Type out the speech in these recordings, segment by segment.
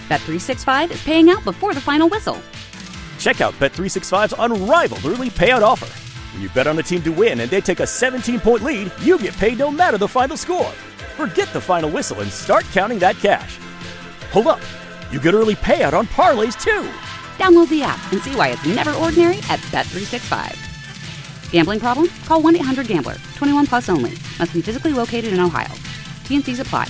Bet365 is paying out before the final whistle. Check out Bet365's unrivaled early payout offer. When you bet on a team to win and they take a 17-point lead, you get paid no matter the final score. Forget the final whistle and start counting that cash. Hold up. You get early payout on parlays, too. Download the app and see why it's never ordinary at Bet365. Gambling problem? Call 1-800-GAMBLER. 21 plus only. Must be physically located in Ohio. T&Cs apply.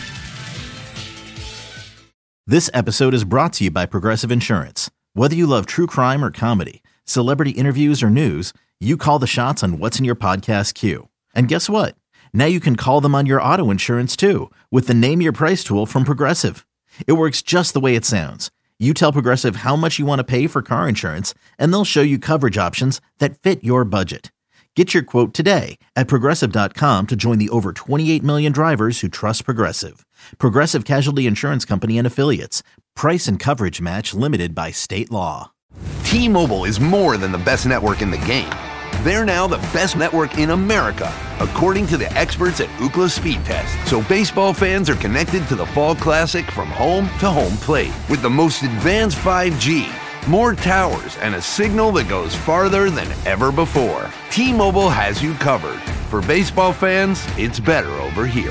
This episode is brought to you by Progressive Insurance. Whether you love true crime or comedy, celebrity interviews or news, you call the shots on what's in your podcast queue. And guess what? Now you can call them on your auto insurance too with the Name Your Price tool from Progressive. It works just the way it sounds. You tell Progressive how much you want to pay for car insurance, and they'll show you coverage options that fit your budget. Get your quote today at Progressive.com to join the over 28 million drivers who trust Progressive. Progressive Casualty Insurance Company and Affiliates. Price and coverage match limited by state law. T-Mobile is more than the best network in the game. They're now the best network in America, according to the experts at Ookla Speed Test. So baseball fans are connected to the Fall Classic from home to home plate with the most advanced 5G, more towers, and a signal that goes farther than ever before. T-Mobile has you covered. For baseball fans, it's better over here.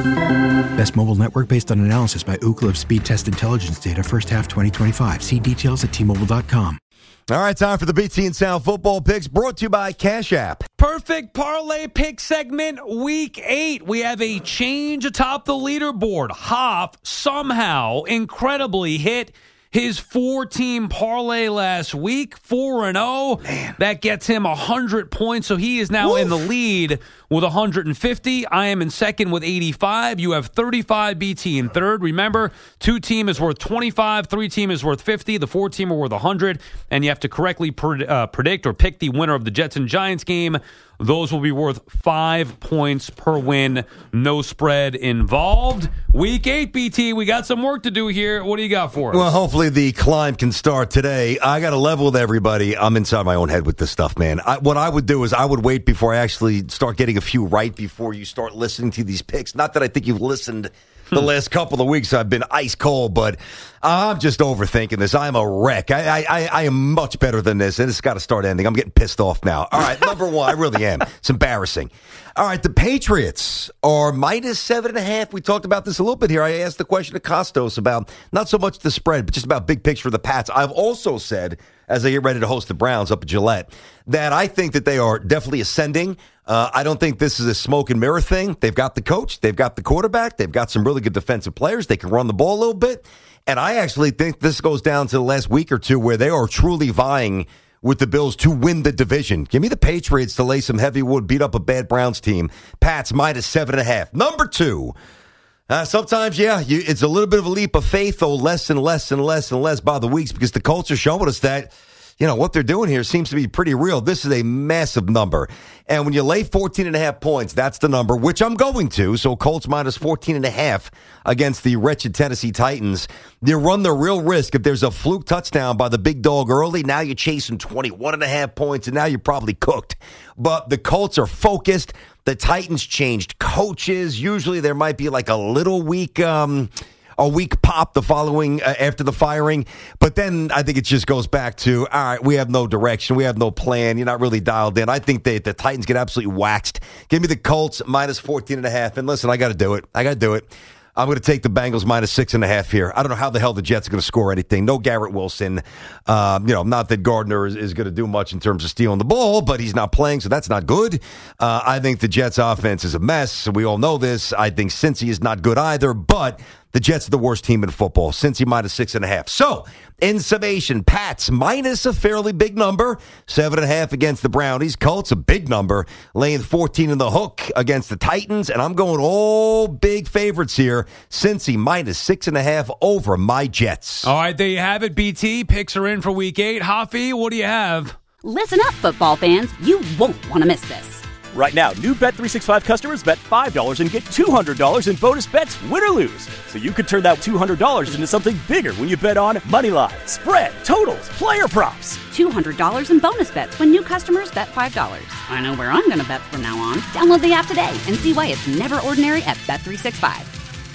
Best mobile network based on analysis by Ookla of Speed Test Intelligence data first half 2025. See details at T-Mobile.com. All right, time for the BT and Sound football picks brought to you by Cash App. Perfect parlay pick segment, week 8. We have a change atop the leaderboard. Hoff somehow incredibly hit his 4-team parlay last week, 4-0. Man. That gets him 100 points, so he is now in the lead with 150. I am in second with 85. You have 35, BT in third. Remember, 2-team is worth 25, 3-team is worth 50, the 4-team are worth 100, and you have to correctly predict or pick the winner of the Jets and Giants game. Those will be worth 5 points per win. No spread involved. Week 8, BT, we got some work to do here. What do you got for us? Well, hopefully the climb can start today. I got to level with everybody. I'm inside my own head with this stuff, man. What I would do is I would wait before I actually start getting a few right before you start listening to these picks. Not that I think you've listened the last couple of weeks. I've been ice cold, but I'm just overthinking this. I'm a wreck. I am much better than this, and it's got to start ending. I'm getting pissed off now. All right, number one, I really am. It's embarrassing. All right, the Patriots are minus 7.5. We talked about this a little bit here. I asked the question to Costos about not so much the spread, but just about big picture of the Pats. I've also said, as I get ready to host the Browns up at Gillette, that I think that they are definitely ascending. I don't think this is a smoke and mirror thing. They've got the coach. They've got the quarterback. They've got some really good defensive players. They can run the ball a little bit. And I actually think this goes down to the last week or two where they are truly vying with the Bills to win the division. Give me the Patriots to lay some heavy wood, beat up a bad Browns team. Pats minus 7.5. Number 2. Sometimes, it's a little bit of a leap of faith, though less and less and less and less by the weeks because the Colts are showing us that, what they're doing here seems to be pretty real. This is a massive number. And when you lay 14.5 points, that's the number, which I'm going to. So Colts minus 14.5 against the wretched Tennessee Titans. You run the real risk if there's a fluke touchdown by the big dog early. Now you're chasing 21.5 points, and now you're probably cooked. But the Colts are focused. The Titans changed coaches. Usually there might be like a little weak pop the following after the firing. But then I think it just goes back to, all right, we have no direction. We have no plan. You're not really dialed in. I think the Titans get absolutely waxed. Give me the Colts minus 14.5. And listen, I got to do it. I'm going to take the Bengals minus 6.5 here. I don't know how the hell the Jets are going to score anything. No Garrett Wilson. Not that Gardner is going to do much in terms of stealing the ball, but he's not playing, so that's not good. I think the Jets' offense is a mess. We all know this. I think Cincy is not good either, but the Jets are the worst team in football. Cincy minus 6.5. So, in summation, Pats minus a fairly big number, 7.5 against the Brownies. Colts a big number, laying 14 in the hook against the Titans. And I'm going all big favorites here. Cincy minus 6.5 over my Jets. All right, there you have it, BT. Picks are in for week 8. Hoffy, what do you have? Listen up, football fans. You won't want to miss this. Right now, new Bet365 customers bet $5 and get $200 in bonus bets, win or lose. So you could turn that $200 into something bigger when you bet on money line, spread, totals, player props. $200 in bonus bets when new customers bet $5. I know where I'm going to bet from now on. Download the app today and see why it's never ordinary at Bet365.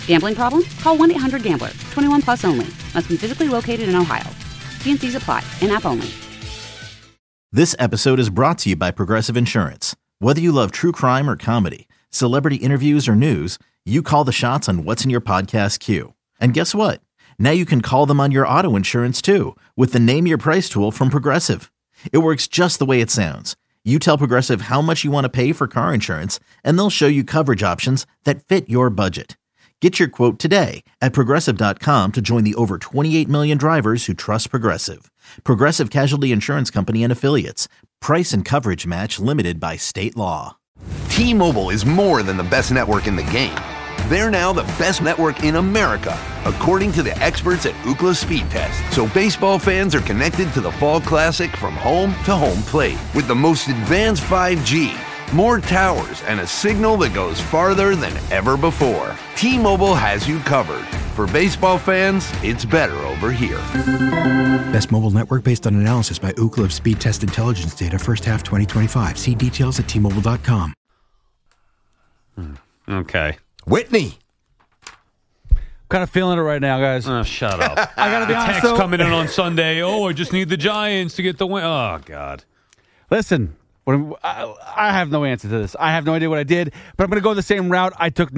Gambling problem? Call 1-800-GAMBLER. 21 plus only. Must be physically located in Ohio. T&Cs apply. In-app only. This episode is brought to you by Progressive Insurance. Whether you love true crime or comedy, celebrity interviews or news, you call the shots on what's in your podcast queue. And guess what? Now you can call them on your auto insurance too with the Name Your Price tool from Progressive. It works just the way it sounds. You tell Progressive how much you want to pay for car insurance, and they'll show you coverage options that fit your budget. Get your quote today at Progressive.com to join the over 28 million drivers who trust Progressive. Progressive Casualty Insurance Company and Affiliates. Price and coverage match limited by state law. T-Mobile is more than the best network in the game. They're now the best network in America, according to the experts at Ookla Speed Test. So baseball fans are connected to the Fall Classic from home to home plate with the most advanced 5G, more towers, and a signal that goes farther than ever before. T-Mobile has you covered. For baseball fans, it's better over here. Best mobile network based on analysis by Ookla of Speed Test Intelligence data first half 2025. See details at T-Mobile.com. Okay. Whitney. Kind of feeling it right now, guys. Oh, shut up. I gotta be honest, text though. coming in on Sunday. Oh, I just need the Giants to get the win. Oh, God. Listen, I have no answer to this. I have no idea what I did, but I'm going to go the same route. I took did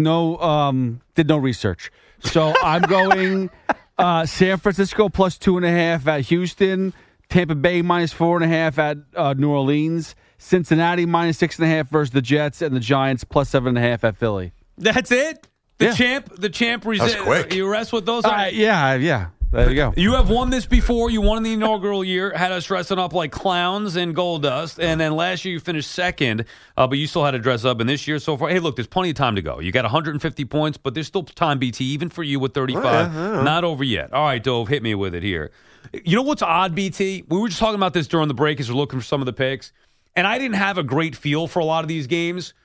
no research. So I'm going San Francisco plus 2.5 at Houston, Tampa Bay minus 4.5 at New Orleans, Cincinnati minus 6.5 versus the Jets, and the Giants plus 7.5 at Philly. That's it? The Yeah. champ was quick. You rest with those? Yeah. There you go. You have won this before. You won in the inaugural year, had us dressing up like clowns in gold dust, and then last year you finished second, but you still had to dress up. And this year so far, hey, look, there's plenty of time to go. You got 150 points, but there's still time, BT, even for you with 35. Not over yet. All right, Dove, hit me with it here. You know what's odd, BT? We were just talking about this during the break as we're looking for some of the picks, and I didn't have a great feel for a lot of these games.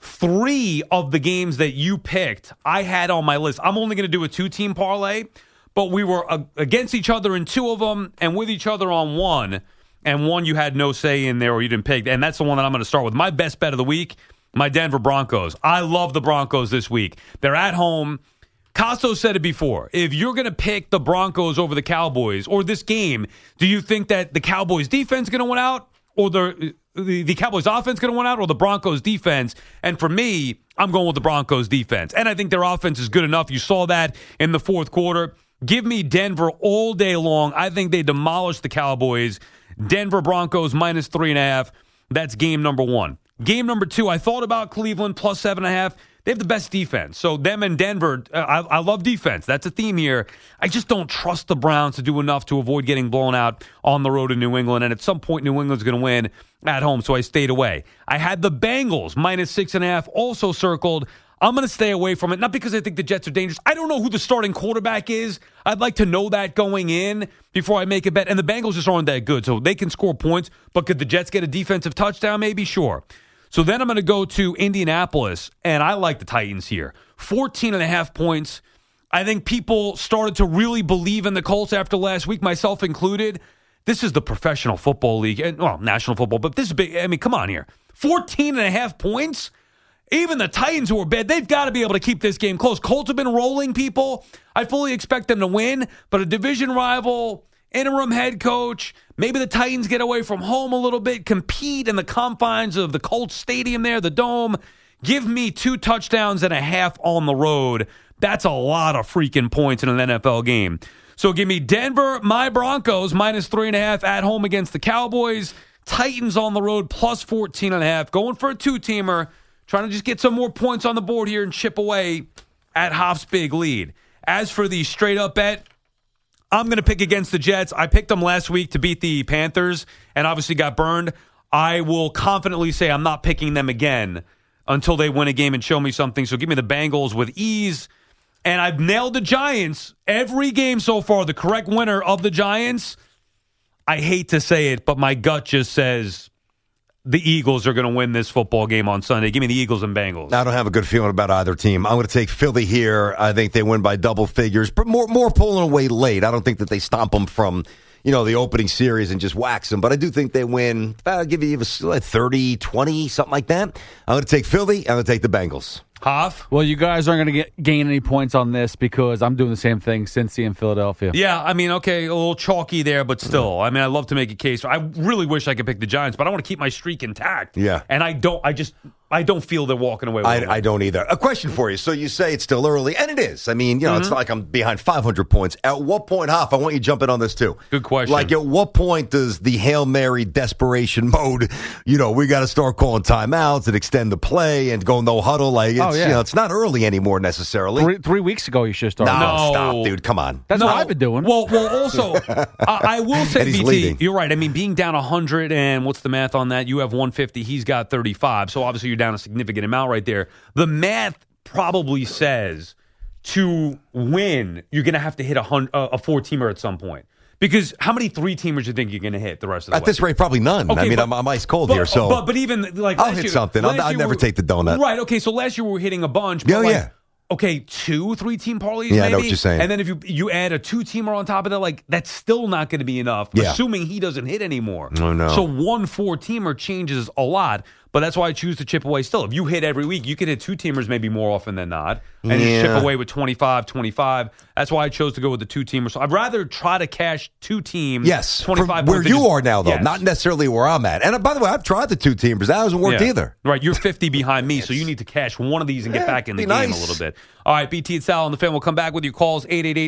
3 of the games that you picked, I had on my list. I'm only going to do a 2-team parlay, but we were against each other in 2 of them and with each other on 1. And 1 you had no say in there or you didn't pick. And that's the one that I'm going to start with. My best bet of the week, my Denver Broncos. I love the Broncos this week. They're at home. Costco said it before. If you're going to pick the Broncos over the Cowboys or this game, do you think that the Cowboys defense is going to win out or the Cowboys offense going to win out or the Broncos defense? And for me, I'm going with the Broncos defense. And I think their offense is good enough. You saw that in the fourth quarter. Give me Denver all day long. I think they demolished the Cowboys. Denver Broncos minus 3.5. That's game number 1. Game number 2, I thought about Cleveland plus 7.5. They have the best defense. So them and Denver, I love defense. That's a theme here. I just don't trust the Browns to do enough to avoid getting blown out on the road in New England. And at some point, New England's going to win at home, so I stayed away. I had the Bengals minus 6.5 also circled. I'm going to stay away from it, not because I think the Jets are dangerous. I don't know who the starting quarterback is. I'd like to know that going in before I make a bet. And the Bengals just aren't that good, so they can score points. But could the Jets get a defensive touchdown? Maybe, sure. So then I'm going to go to Indianapolis, and I like the Titans here. 14.5 points. I think people started to really believe in the Colts after last week, myself included. This is the professional football league, and well, national football, but this is big. I mean, come on here. 14.5 points? Even the Titans, who are bad, they've got to be able to keep this game close. Colts have been rolling people. I fully expect them to win, but a division rival, interim head coach, maybe the Titans get away from home a little bit, compete in the confines of the Colts stadium there, the Dome. Give me 2 touchdowns and a half on the road. That's a lot of freaking points in an NFL game. So give me Denver, my Broncos, minus 3.5 at home against the Cowboys. Titans on the road, plus 14.5. Going for a 2-teamer. Trying to just get some more points on the board here and chip away at Hoff's big lead. As for the straight-up bet, I'm going to pick against the Jets. I picked them last week to beat the Panthers and obviously got burned. I will confidently say I'm not picking them again until they win a game and show me something. So give me the Bengals with ease. And I've nailed the Giants every game so far. The correct winner of the Giants, I hate to say it, but my gut just says the Eagles are going to win this football game on Sunday. Give me the Eagles and Bengals. I don't have a good feeling about either team. I'm going to take Philly here. I think they win by double figures, but more pulling away late. I don't think that they stomp them from, the opening series and just wax them, but I do think they win. I'll give you 30-20, something like that. I'm going to take Philly. I'm going to take the Bengals. Hoff? Well, you guys aren't going to gain any points on this because I'm doing the same thing, Cincy and Philadelphia. Yeah, I mean, okay, a little chalky there, but still. I mean, I love to make a case. I really wish I could pick the Giants, but I want to keep my streak intact. Yeah. And I don't feel they're walking away with it. I don't either. A question for you. So you say it's still early, and it is. I mean, it's not like I'm behind 500 points. At what point, Hoff, I want you to jump in on this too. Good question. Like, at what point does the Hail Mary desperation mode, we got to start calling timeouts and extend the play and go no huddle? Like, it's, it's not early anymore necessarily. 3 weeks ago, you should start. No, stop, dude. Come on. That's what I've been doing. Well, also, I will say, BT, leading. You're right. I mean, being down 100 and what's the math on that? You have 150. He's got 35. So obviously, you're down a significant amount right there. The math probably says to win, you're going to have to hit a 4-teamer at some point. Because how many 3-teamers do you think you're going to hit the rest of the way? At this rate, probably none. Okay, I mean, I'm ice cold here, so. But even like I'll hit something. I'll never take the donut. Right. Okay. So last year we were hitting a bunch. But okay, 2 3-team parlays. Yeah, maybe? I know what you're saying. And then if you add a 2-teamer on top of that, like that's still not going to be enough. Yeah. Assuming he doesn't hit anymore. Oh no. So 1 4-teamer changes a lot. But that's why I choose to chip away still. If you hit every week, you can hit 2-teamers maybe more often than not. And just chip away with 25. That's why I chose to go with the 2-teamers. So I'd rather try to cash 2 teams. Yes. 25 where you are now, though. Yes. Not necessarily where I'm at. And by the way, I've tried the 2-teamers. That hasn't worked either. Right. You're 50 behind me, so you need to cash one of these and get back in the game a little bit. All right, BT and Sal on the Fan will come back with your calls,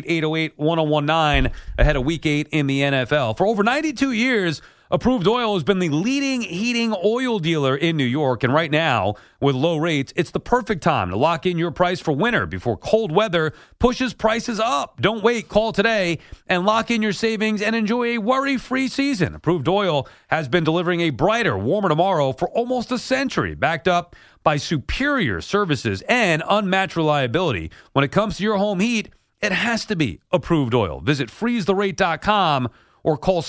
888-808-1019, ahead of Week 8 in the NFL. For over 92 years, Approved Oil has been the leading heating oil dealer in New York, and right now, with low rates, it's the perfect time to lock in your price for winter before cold weather pushes prices up. Don't wait. Call today and lock in your savings and enjoy a worry-free season. Approved Oil has been delivering a brighter, warmer tomorrow for almost a century, backed up by superior services and unmatched reliability. When it comes to your home heat, it has to be Approved Oil. Visit freeztherate.com or call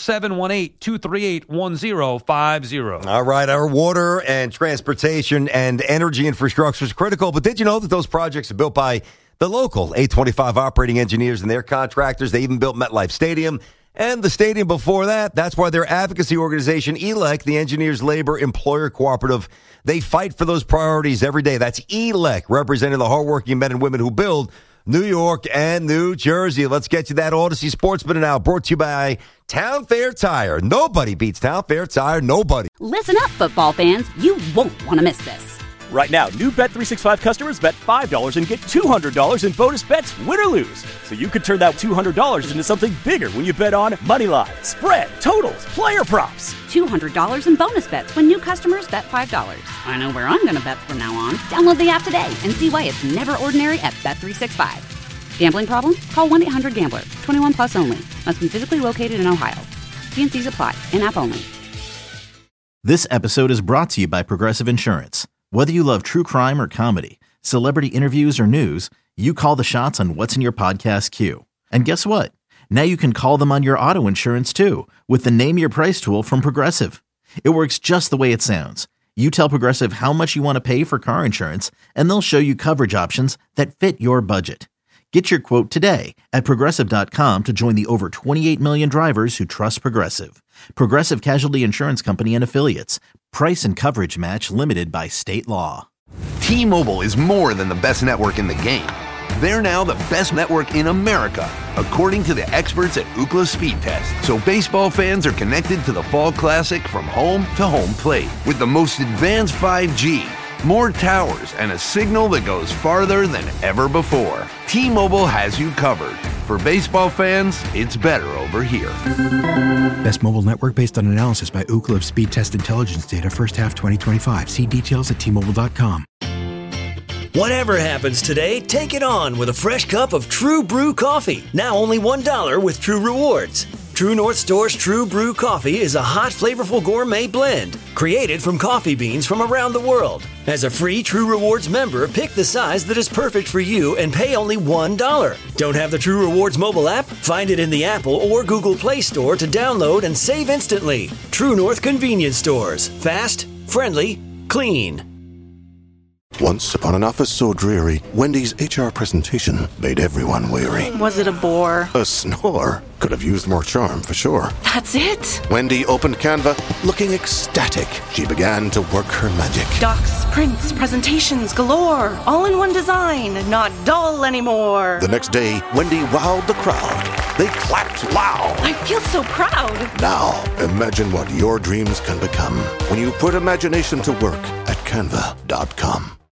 718-238-1050. All right, our water and transportation and energy infrastructure is critical, but did you know that those projects are built by the local 825 operating engineers and their contractors? They even built MetLife Stadium and the stadium before that. That's why their advocacy organization, ELEC, the Engineers Labor Employer Cooperative, they fight for those priorities every day. That's ELEC, representing the hardworking men and women who build New York and New Jersey. Let's get to that Odyssey Sports Minute now, brought to you by Town Fair Tire. Nobody beats Town Fair Tire. Nobody. Listen up, football fans. You won't want to miss this. Right now, new Bet365 customers bet $5 and get $200 in bonus bets, win or lose. So you could turn that $200 into something bigger when you bet on money line, spread, totals, player props. $200 in bonus bets when new customers bet $5. I know where I'm going to bet from now on. Download the app today and see why it's never ordinary at Bet365. Gambling problem? Call 1-800-GAMBLER. 21 plus only. Must be physically located in Ohio. T&Cs apply. In-app only. This episode is brought to you by Progressive Insurance. Whether you love true crime or comedy, celebrity interviews or news, you call the shots on what's in your podcast queue. And guess what? Now you can call them on your auto insurance too with the Name Your Price tool from Progressive. It works just the way it sounds. You tell Progressive how much you want to pay for car insurance, and they'll show you coverage options that fit your budget. Get your quote today at Progressive.com to join the over 28 million drivers who trust Progressive. Progressive Casualty Insurance Company and Affiliates. Price and coverage match limited by state law. T-Mobile is more than the best network in the game. They're now the best network in America, according to the experts at Ookla Speed Test. So baseball fans are connected to the Fall Classic from home to home plate with the most advanced 5G, more towers, and a signal that goes farther than ever before. T-Mobile has you covered. For baseball fans, it's better over here. Best mobile network based on analysis by Ookla of Speed Test Intelligence data first half 2025. See details at T-Mobile.com. Whatever happens today, take it on with a fresh cup of True Brew coffee. Now only $1 with True Rewards. True North Store's True Brew coffee is a hot, flavorful gourmet blend created from coffee beans from around the world. As a free True Rewards member, pick the size that is perfect for you and pay only $1. Don't have the True Rewards mobile app? Find it in the Apple or Google Play Store to download and save instantly. True North Convenience Stores. Fast, friendly, clean. Once upon an office so dreary, Wendy's HR presentation made everyone weary. Was it a bore? A snore. Could have used more charm, for sure. That's it? Wendy opened Canva, looking ecstatic. She began to work her magic. Docs, prints, presentations galore. All in one design, not dull anymore. The next day, Wendy wowed the crowd. They clapped loud. I feel so proud. Now, imagine what your dreams can become when you put imagination to work at Canva.com.